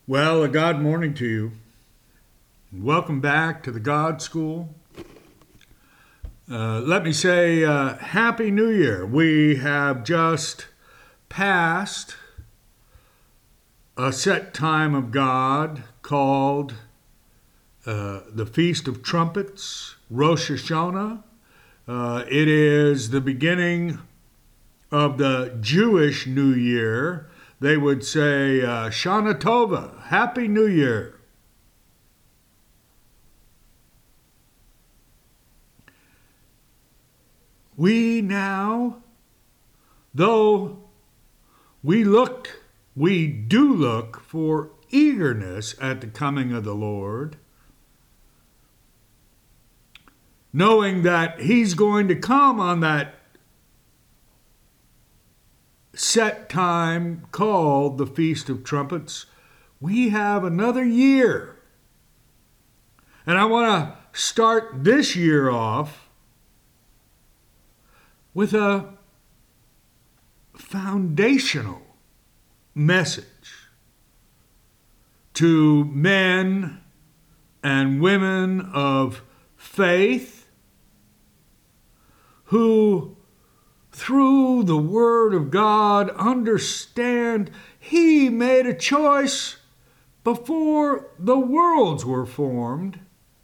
Well, a God morning to you. Welcome back to the God School. Let me say Happy New Year. We have just passed a set time of God called the Feast of Trumpets, Rosh Hashanah. It is the beginning of the Jewish New Year. They would say Shana Tova, Happy New Year. We now, though we do look for eagerness at the coming of the Lord, knowing that He's going to come on that set time called the Feast of Trumpets, we have another year. And I want to start this year off with a foundational message to men and women of faith who, through the Word of God, understand He made a choice before the worlds were formed.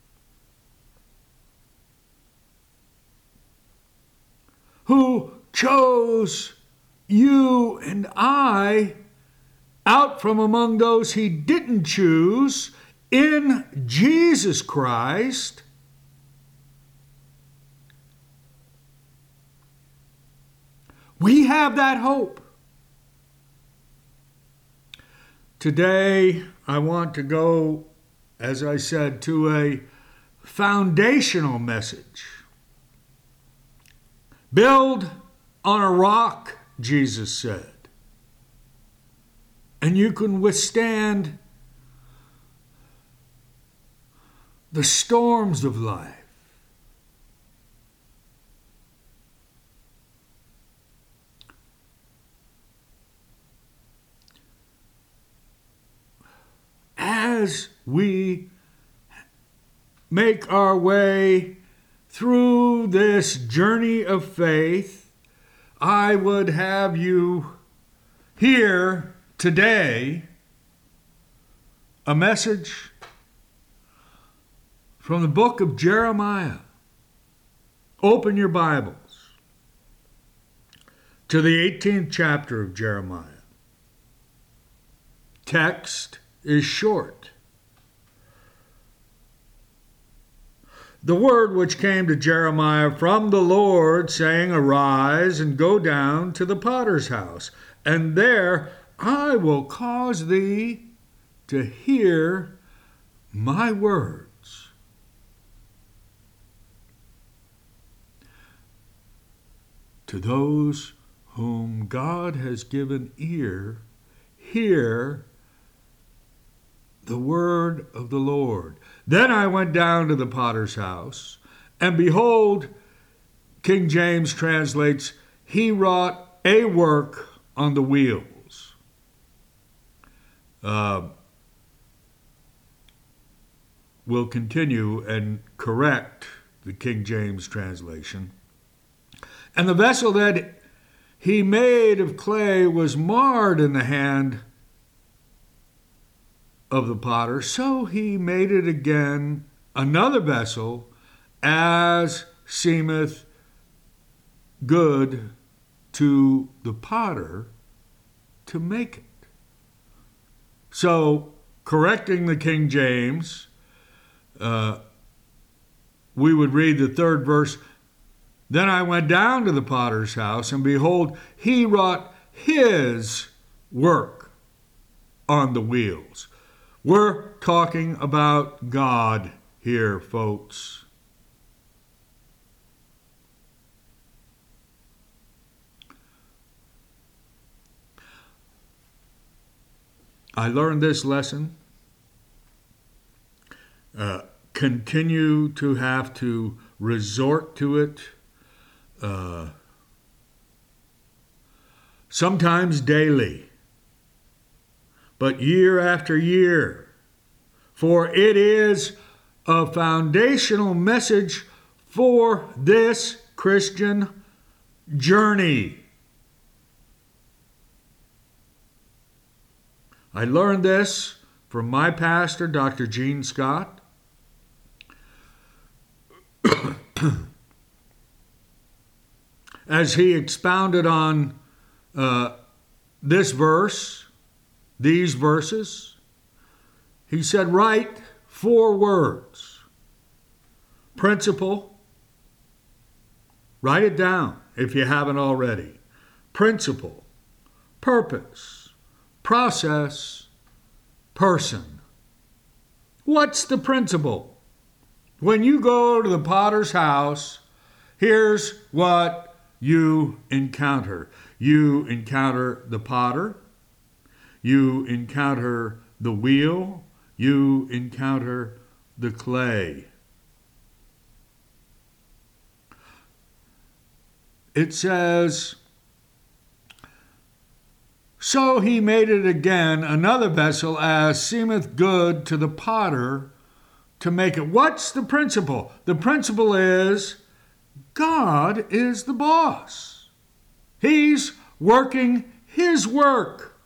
Who chose you and I out from among those He didn't choose in Jesus Christ. We have that hope. Today, I want to go, as I said, to a foundational message. Build on a rock, Jesus said, and you can withstand the storms of life. As we make our way through this journey of faith, I would have you hear today a message from the book of Jeremiah. Open your Bibles to the 18th chapter of Jeremiah. Text is short. The word which came to Jeremiah from the Lord, saying, Arise and go down to the potter's house, and there I will cause thee to hear my words. To those whom God has given ear, hear the word of the Lord. Then I went down to the potter's house, and behold, King James translates, he wrought a work on the wheels. We'll continue and correct the King James translation. And the vessel that he made of clay was marred in the hand of the potter, so he made it again another vessel, as seemeth good to the potter to make it. So, correcting the King James, we would read the third verse. Then I went down to the potter's house, and behold, he wrought his work on the wheels. We're talking about God here, folks. I learned this lesson. Continue to have to resort to it. Sometimes daily. but year after year. For it is a foundational message for this Christian journey. I learned this from my pastor, Dr. Gene Scott. As he expounded on this verse, these verses, he said, write 4 words. Principle. Write it down if you haven't already. Principle, purpose, process, person. What's the principle? When you go to the potter's house, here's what you encounter. You encounter the potter. You encounter the wheel. You encounter the clay. It says, so he made it again another vessel as seemeth good to the potter to make it. What's the principle? The principle is God is the boss. He's working his work.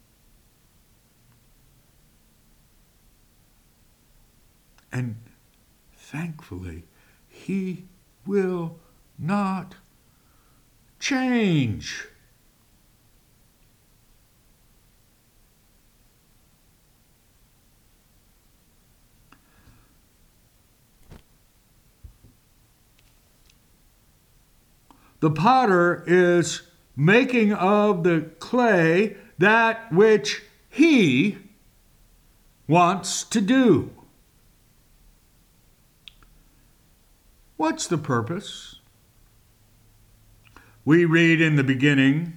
And thankfully, he will not change. The potter is making of the clay that which he wants to do. What's the purpose? We read in the beginning,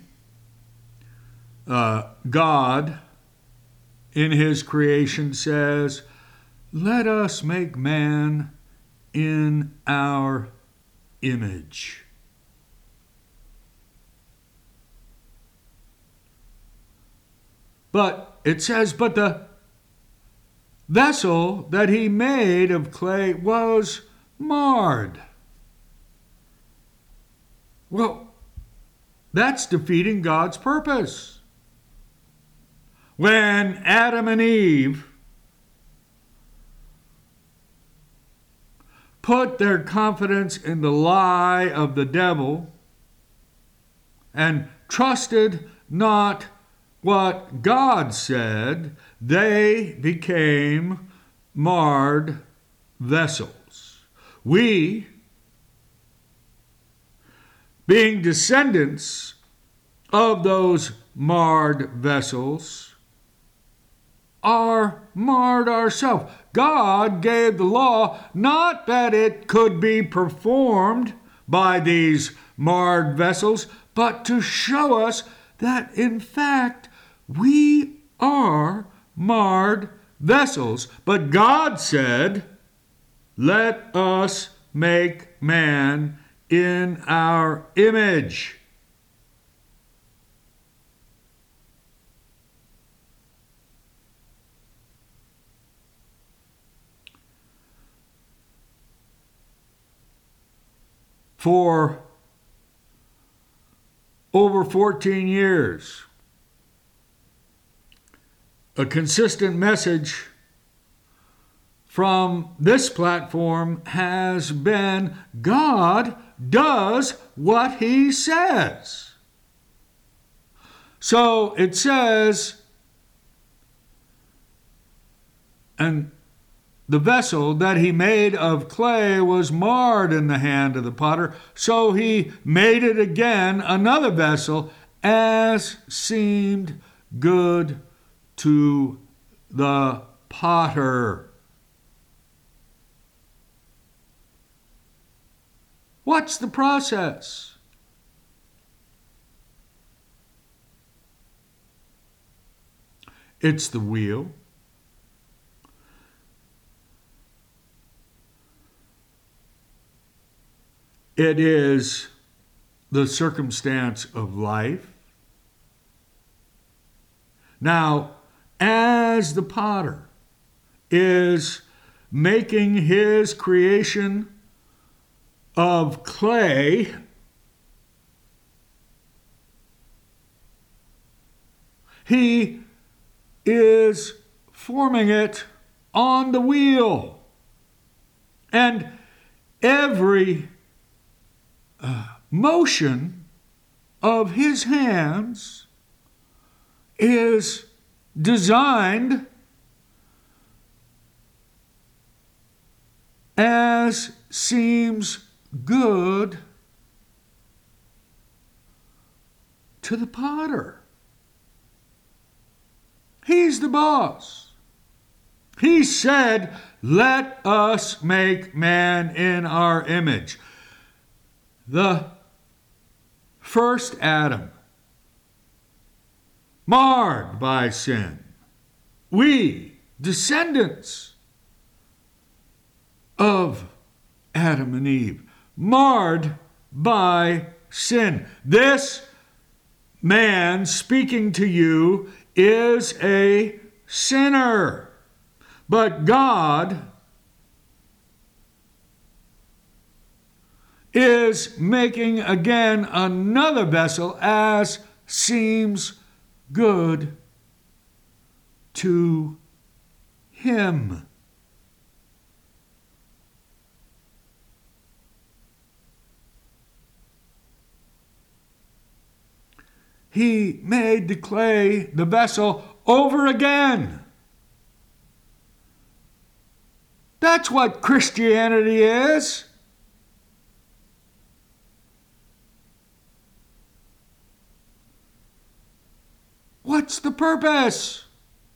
God in his creation says, let us make man in our image. But it says, but the vessel that he made of clay was marred. Well, that's defeating God's purpose. When Adam and Eve put their confidence in the lie of the devil and trusted not what God said, they became marred vessels. We, being descendants of those marred vessels, are marred ourselves. God gave the law not that it could be performed by these marred vessels, but to show us that in fact we are marred vessels. But God said, let us make man in our image. For over 14 years, a consistent message from this platform has been God does what he says. So it says, and the vessel that he made of clay was marred in the hand of the potter, so he made it again another vessel as seemed good to the potter. What's the process? It's the wheel. It is the circumstance of life. Now, as the potter is making his creation of clay, he is forming it on the wheel. And every motion of his hands is designed as seems good to the potter. He's the boss. He said, "Let us make man in our image." The first Adam, marred by sin. We, descendants of Adam and Eve, marred by sin. This man speaking to you is a sinner. But God is making again another vessel as seems good to him. He made the clay, the vessel, over again. That's what Christianity is. What's the purpose?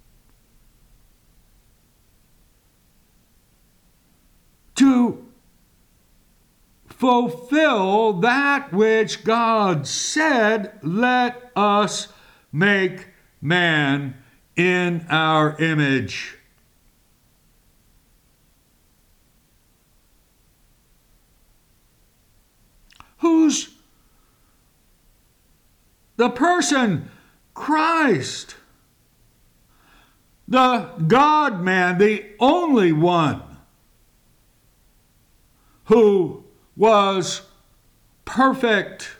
To fulfill that which God said, "Let us make man in our image." Who's the person? Christ, the God-man, the only one who was perfect.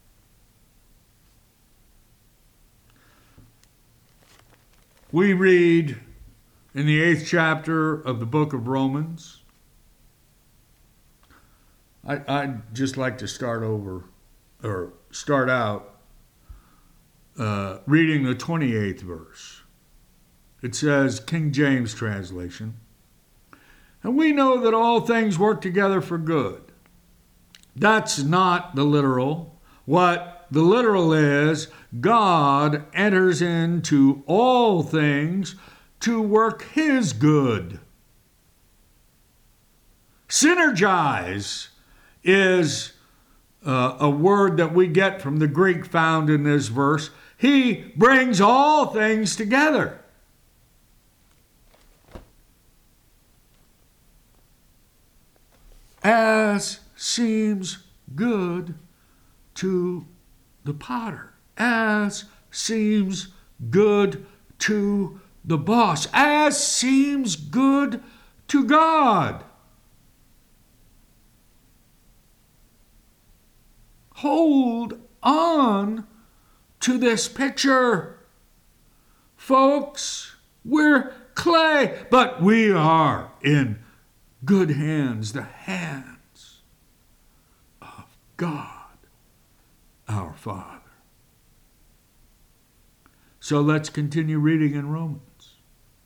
We read in the 8th chapter of the book of Romans. I'd just like to start out reading the 28th verse. It says, King James translation, "And we know that all things work together for good." That's not the literal. What the literal is, God enters into all things to work his good. Synergize is a word that we get from the Greek found in this verse. He brings all things together. As seems good to the potter, as seems good to the boss, as seems good to God. Hold on to this picture. Folks, we're clay, but we are in good hands, the hands of God, our Father. So let's continue reading in Romans.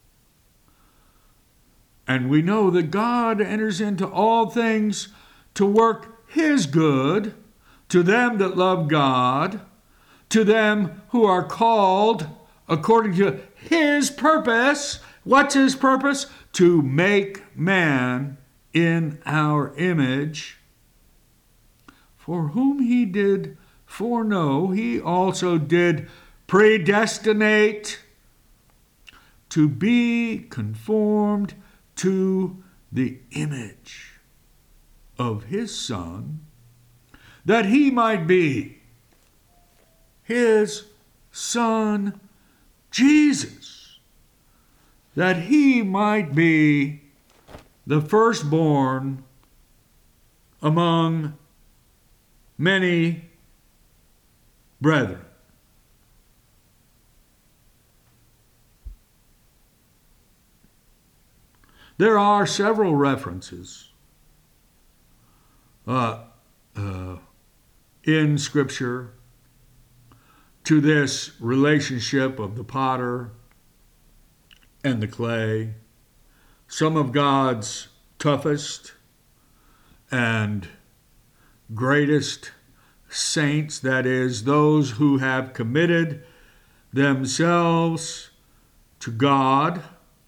And we know that God enters into all things to work his good, to them that love God, to them who are called according to his purpose. What's his purpose? To make man in our image. For whom he did foreknow, he also did predestinate to be conformed to the image of his Son, that he might be his Son, Jesus, that he might be the firstborn among many brethren. There are several references in Scripture to this relationship of the potter and the clay. Some of God's toughest and greatest saints, that is, those who have committed themselves to God.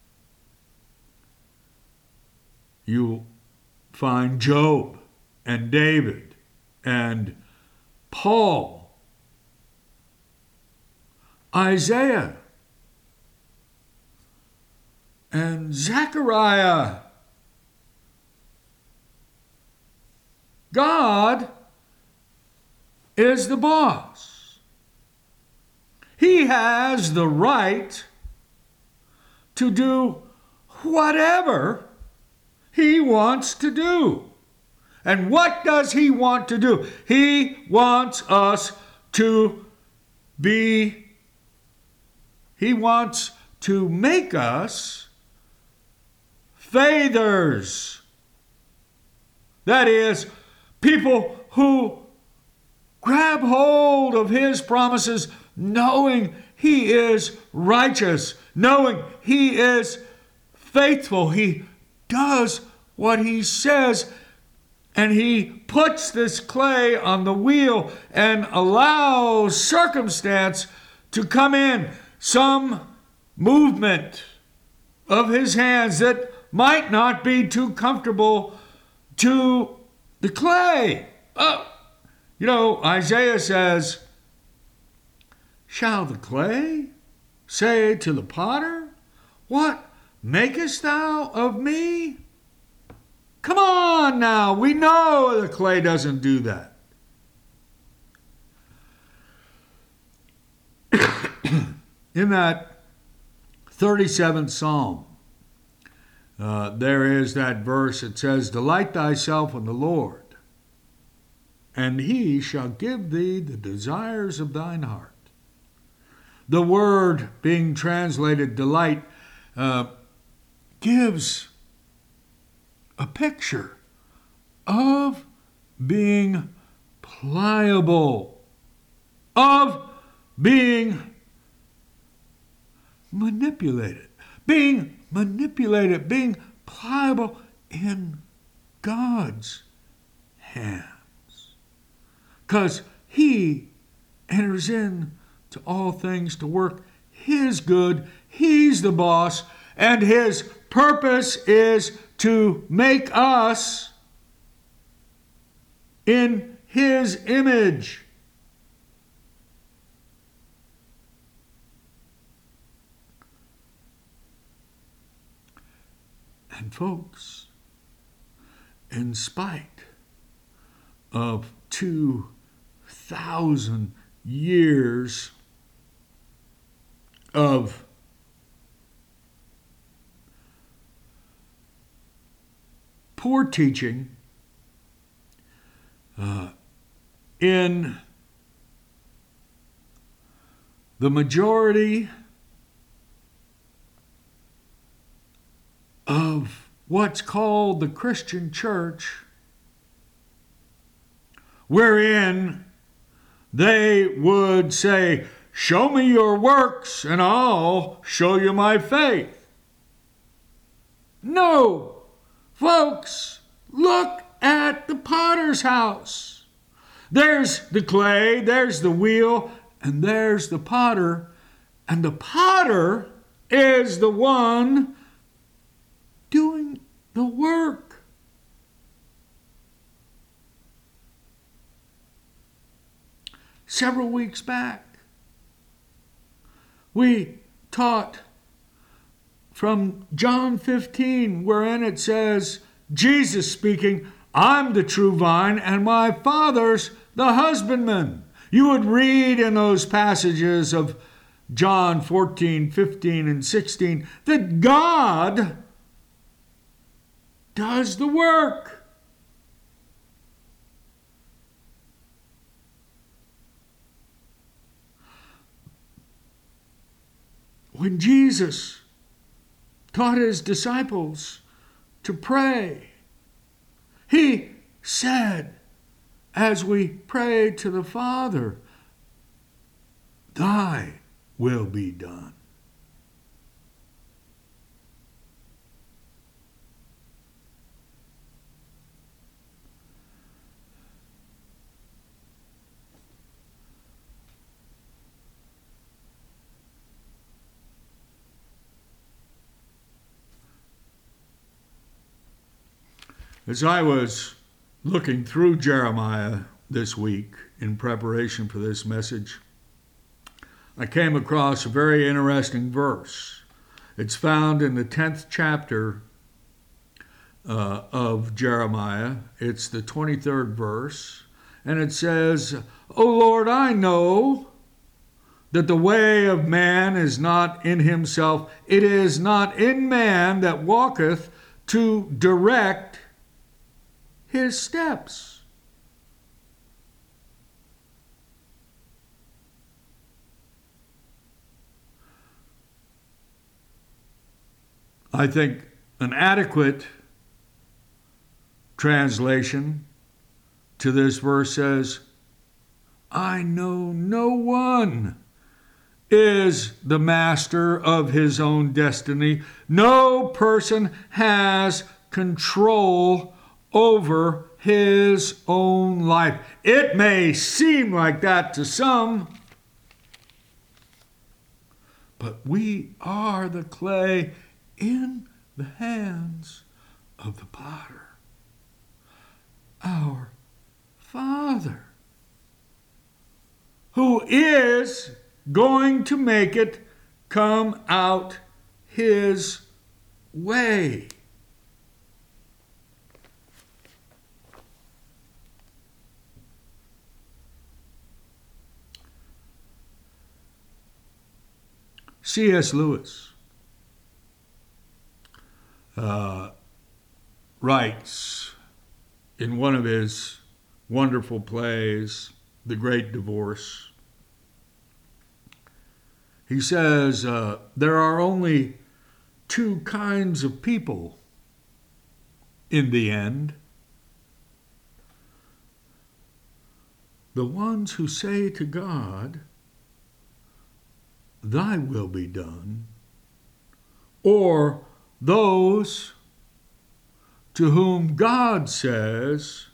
You find Job and David and Paul, Isaiah, and Zechariah. God is the boss. He has the right to do whatever he wants to do. And what does he want to do? He wants us to he wants to make us faithers. That is, people who grab hold of his promises, knowing he is righteous, knowing he is faithful. He does what he says, and he puts this clay on the wheel and allows circumstance to come in, some movement of his hands that might not be too comfortable to the clay. Isaiah says, "Shall the clay say to the potter, what makest thou of me?" Come on now, we know the clay doesn't do that. In that 37th Psalm, there is that verse that says, "Delight thyself in the Lord, and he shall give thee the desires of thine heart." The word being translated delight gives a picture of being pliable, of being manipulated, being pliable in God's hands. Because he enters in to all things to work his good. He's the boss, and his purpose is to make us in his image. And folks, in spite of 2,000 years of poor teaching in the majority of what's called the Christian church, wherein they would say, "Show me your works and I'll show you my faith." No, folks, look at the potter's house. There's the clay, there's the wheel, and there's the potter. And the potter is the one doing the work. Several weeks back, we taught from John 15, wherein it says, Jesus speaking, "I'm the true vine, and my Father's the husbandman." You would read in those passages of John 14, 15, and 16, that God does the work. When Jesus taught his disciples to pray, he said, as we pray to the Father, thy will be done. As I was looking through Jeremiah this week in preparation for this message, I came across a very interesting verse. It's found in the 10th chapter of Jeremiah. It's the 23rd verse, and it says, O Lord, I know that the way of man is not in himself. It is not in man that walketh to direct his steps. I think an adequate translation to this verse says, I know no one is the master of his own destiny. No person has control over his own life. It may seem like that to some, but we are the clay in the hands of the potter, our Father, who is going to make it come out his way. C.S. Lewis writes in one of his wonderful plays, The Great Divorce. He says, there are only two kinds of people in the end. The ones who say to God, thy will be done, or those to whom God says,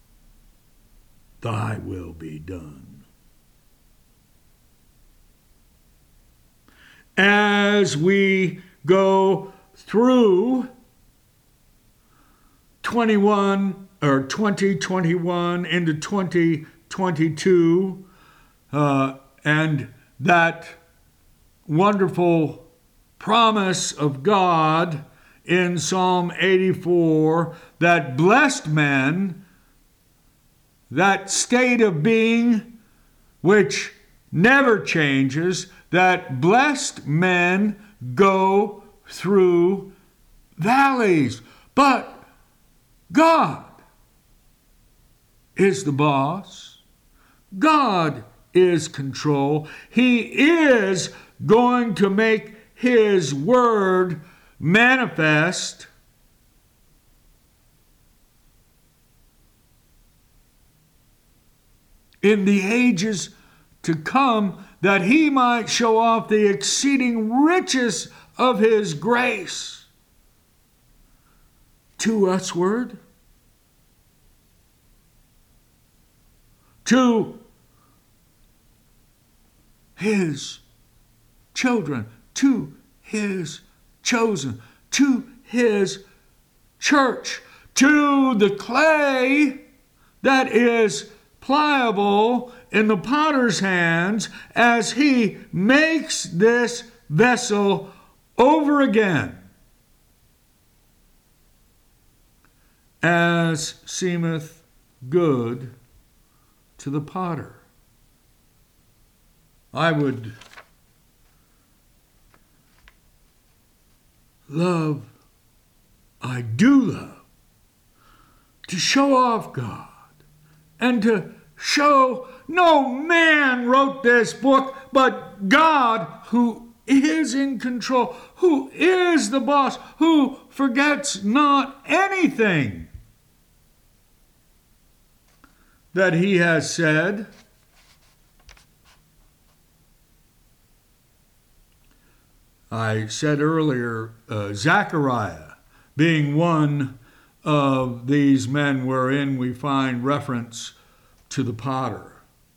thy will be done. As we go through 2021 into 2022, and that wonderful promise of God in Psalm 84, that blessed men, that state of being which never changes, that blessed men go through valleys. But God is the boss. God is control. He is going to make his word manifest in the ages to come, that he might show off the exceeding riches of his grace to usward, to his children, to his chosen, to his church, to the clay that is pliable in the potter's hands as he makes this vessel over again, as seemeth good to the potter. I would love, I do love, to show off God and to show no man wrote this book, but God who is in control, who is the boss, who forgets not anything that he has said. I said earlier, Zechariah being one of these men wherein we find reference to the potter.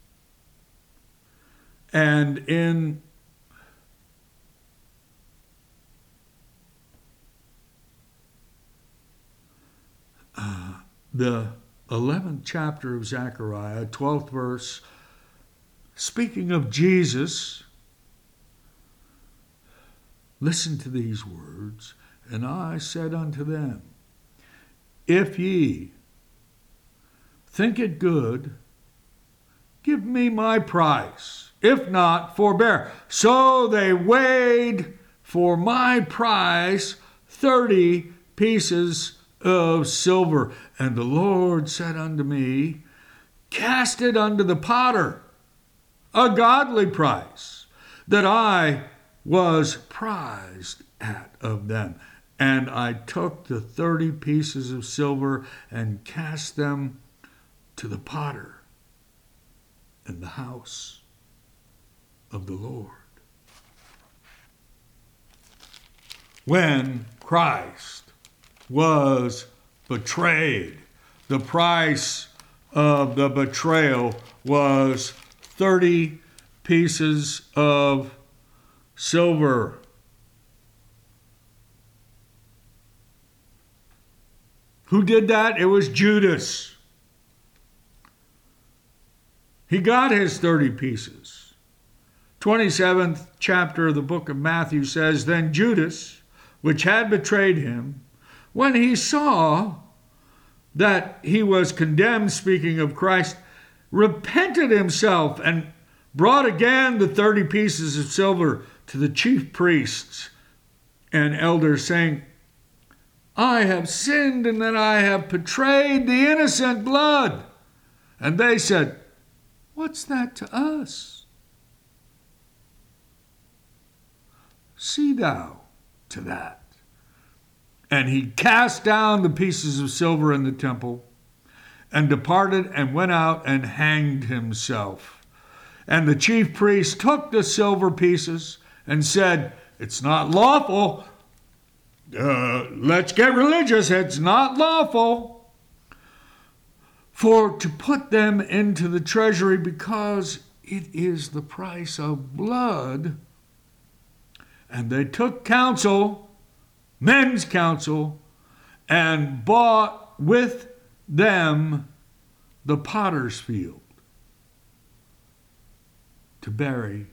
And in the 11th chapter of Zechariah, 12th verse, speaking of Jesus, listen to these words. And I said unto them, if ye think it good, give me my price. If not, forbear. So they weighed for my price 30 pieces of silver. And the Lord said unto me, cast it unto the potter, a godly price, that I was prized at of them. And I took the 30 pieces of silver and cast them to the potter in the house of the Lord. When Christ was betrayed, the price of the betrayal was 30 pieces of silver. Who did that? It was Judas. He got his 30 pieces. 27th chapter of the book of Matthew says, then Judas, which had betrayed him, when he saw that he was condemned, speaking of Christ, repented himself and brought again the 30 pieces of silver to the chief priests and elders, saying, I have sinned in that I have betrayed the innocent blood. And they said, what's that to us? See thou to that. And he cast down the pieces of silver in the temple and departed and went out and hanged himself. And the chief priest took the silver pieces and said, it's not lawful. Let's get religious. It's not lawful for to put them into the treasury, because it is the price of blood. And they took counsel, men's counsel, and bought with them the potter's field to bury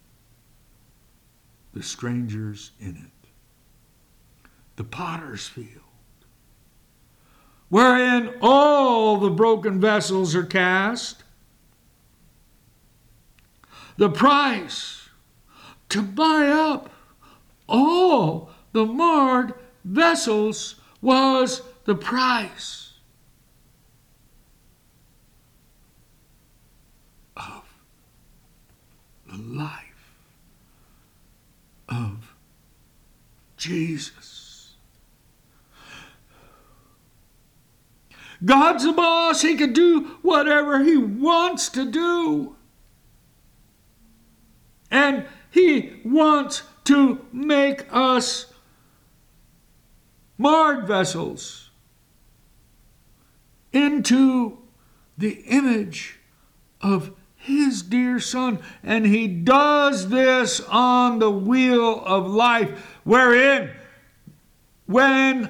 the strangers in it. The potter's field, wherein all the broken vessels are cast. The price to buy up all the marred vessels was the price of the life of Jesus. God's the boss. He can do whatever he wants to do. And he wants to make us marred vessels into the image of his dear Son. And he does this on the wheel of life, wherein when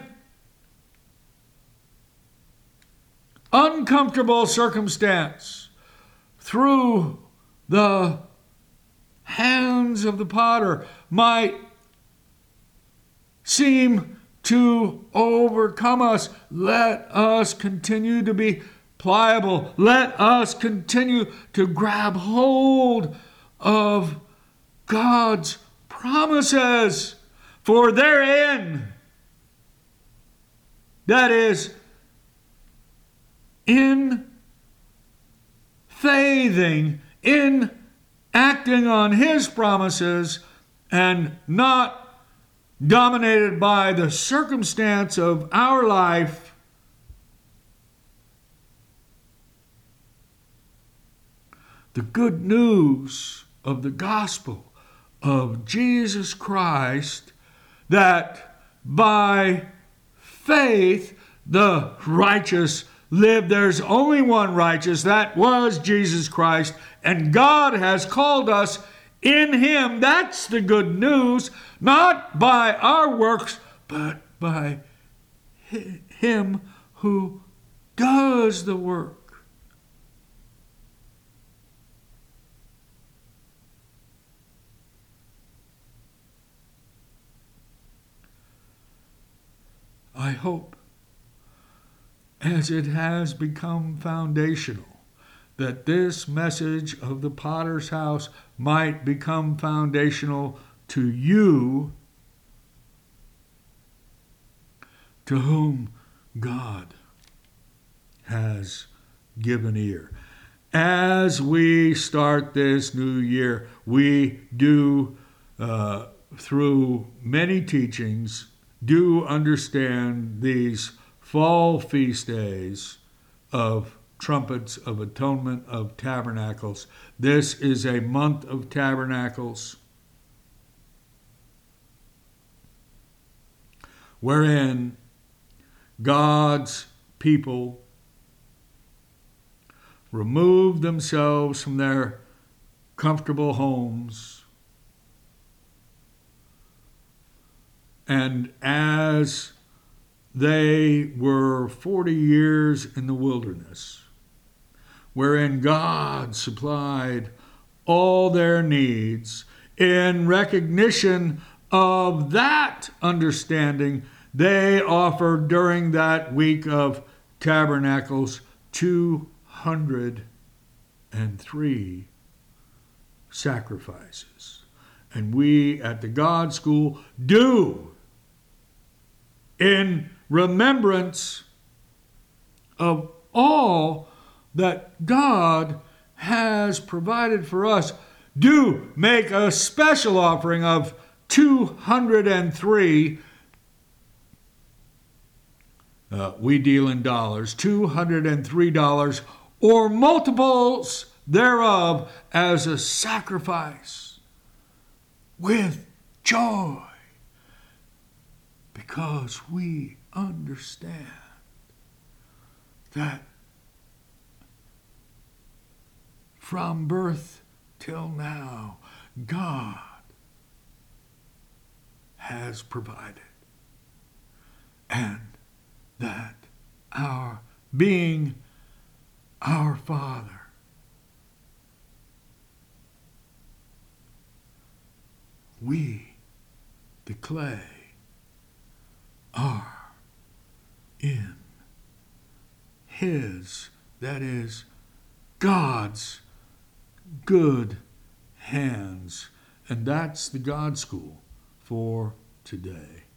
uncomfortable circumstance through the hands of the potter might seem to overcome us, let us continue to be pliable. Let us continue to grab hold of God's promises, For therein, that is, in faithing, in acting on his promises, and not dominated by the circumstance of our life, the good news of the gospel of Jesus Christ, that by faith the righteous live. There's only one righteous, that was Jesus Christ, and God has called us in him. That's the good news, not by our works, but by him who does the work. I hope, as it has become foundational, that this message of the Potter's House might become foundational to you, to whom God has given ear. As we start this new year, we do, through many teachings, do understand these fall feast days of trumpets, of atonement, of tabernacles. This is a month of tabernacles, wherein God's people remove themselves from their comfortable homes, and as they were 40 years in the wilderness, wherein God supplied all their needs, in recognition of that understanding, they offered during that week of tabernacles 203 sacrifices. And we at the God School do, in remembrance of all that God has provided for us, do make a special offering of 203. We deal in dollars, $203 or multiples thereof as a sacrifice with joy, because we understand that from birth till now, God has provided, and that our being our Father, we, the clay, are in his, that is, God's good hands. And that's the God School for today.